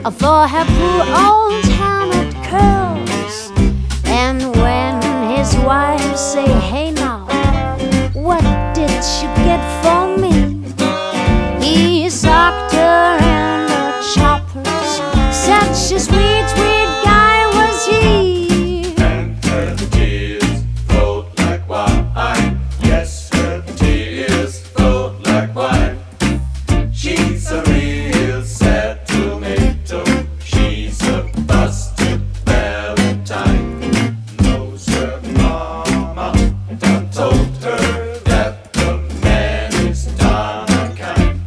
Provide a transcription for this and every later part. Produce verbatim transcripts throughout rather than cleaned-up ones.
for her poor old hammered curls. And when his wife say, "Hey now, what did you get for me?" he socked her in the choppers. Such a sweet, sweet guy was he. And her tears flowed like wine. Yes, her tears flowed like wine. She's a real sad tomato. She's a busted Valentine. Knows her mama done told her that the man is darn unkind.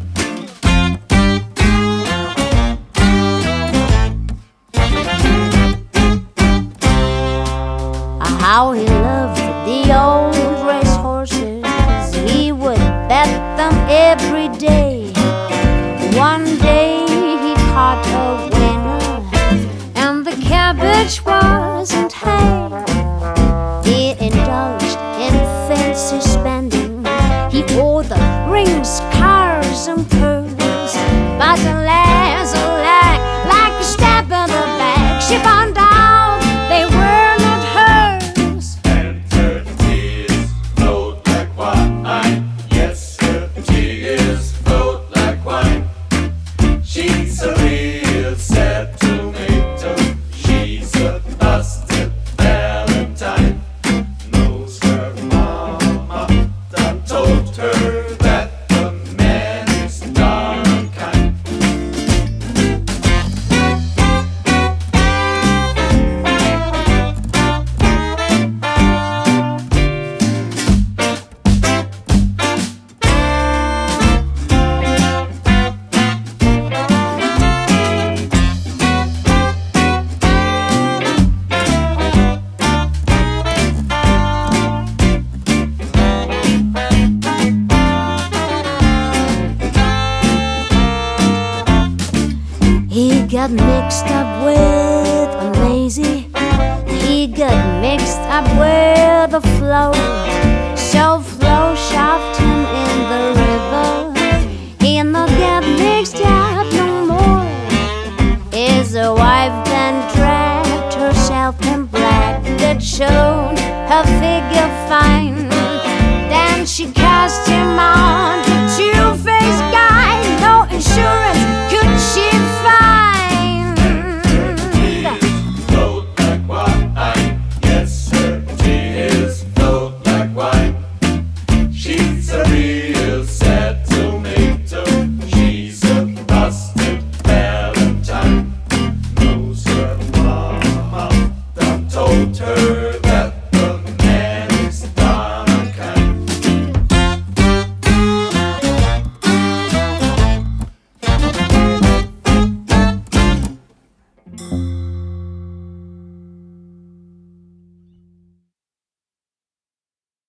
How he loved the old race horses. He would bet them every day. One day he caught a winner, and the cabbage wasn't hay. He indulged in fancy spending. He wore the rings, cars, and pearls. But alas, alack, like a stab in the back, she found out they were not hers. And her tears flowed like wine. Yes, her tears flowed like wine. She's a real sad tomato. She's a busted Valentine. Knows her mama done told her that the man is darn unkind. He got mixed up with a Maisie. He got mixed up with the flow.